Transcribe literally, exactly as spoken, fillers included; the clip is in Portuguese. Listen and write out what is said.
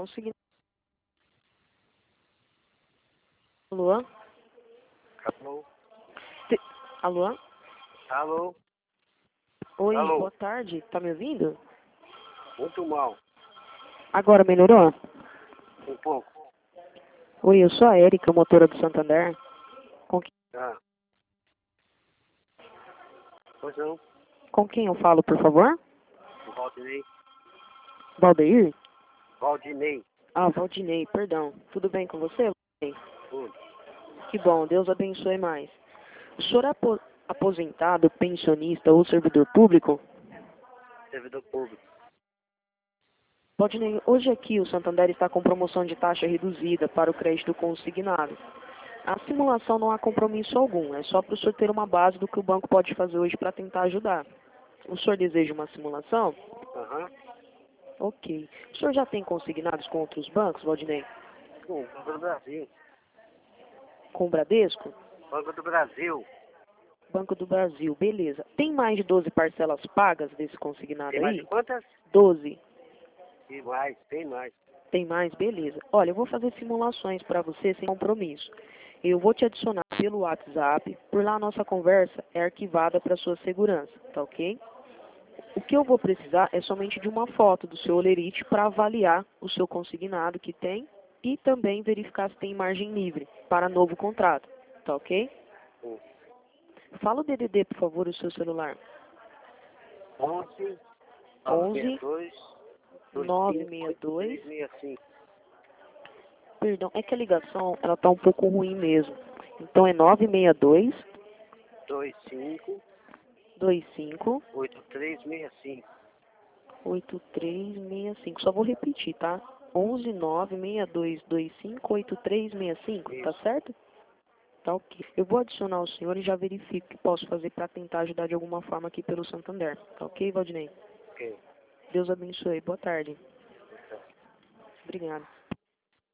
consignado. Alô? Alô? Te- Alô? Alô? Oi, Alô? boa tarde. Tá me ouvindo? Muito mal. Agora melhorou? Um pouco. Oi, eu sou a Érica, motora do Santander. Com, que- Ah. Pois não. com quem eu falo, por favor? Valdinei. Valdeir? Valdinei. Ah, Valdinei, perdão. Tudo bem com você, Valdinei? Tudo. Que bom, Deus abençoe mais. O senhor é apo- aposentado, pensionista ou servidor público? Servidor público. Valdinei, hoje aqui o Santander está com promoção de taxa reduzida para o crédito consignado. A simulação não há compromisso algum, é só para o senhor ter uma base do que o banco pode fazer hoje para tentar ajudar. O senhor deseja uma simulação? Aham. Ok. O senhor já tem consignados com outros bancos, Valdinei? Sim, Banco do Brasil. Com o Bradesco? Banco do Brasil. Banco do Brasil, beleza. Tem mais de doze parcelas pagas desse consignado Tem mais de aí? quantas? doze. Tem mais, tem mais. Tem mais? Beleza. Olha, eu vou fazer simulações para você sem compromisso. Eu vou te adicionar pelo WhatsApp. Por lá a nossa conversa é arquivada para sua segurança, tá ok? O que eu vou precisar é somente de uma foto do seu olerite para avaliar o seu consignado que tem e também verificar se tem margem livre para novo contrato, tá ok? Sim. Fala o D D D, por favor, o seu celular. onze, onze, nove nove seis seis dois. dois, seis cinco. Perdão, é que a ligação ela tá um pouco ruim mesmo. Então é nove seis dois, dois cinco, dois cinco, oito três seis cinco. oito três seis cinco. Só vou repetir, tá? onze, nove seis dois, dois cinco, oito três seis cinco, tá Isso. certo? Tá ok. Eu vou adicionar o senhor e já verifico o que posso fazer para tentar ajudar de alguma forma aqui pelo Santander. Tá ok, Valdinei? Ok. Deus abençoe. Boa tarde. Obrigado.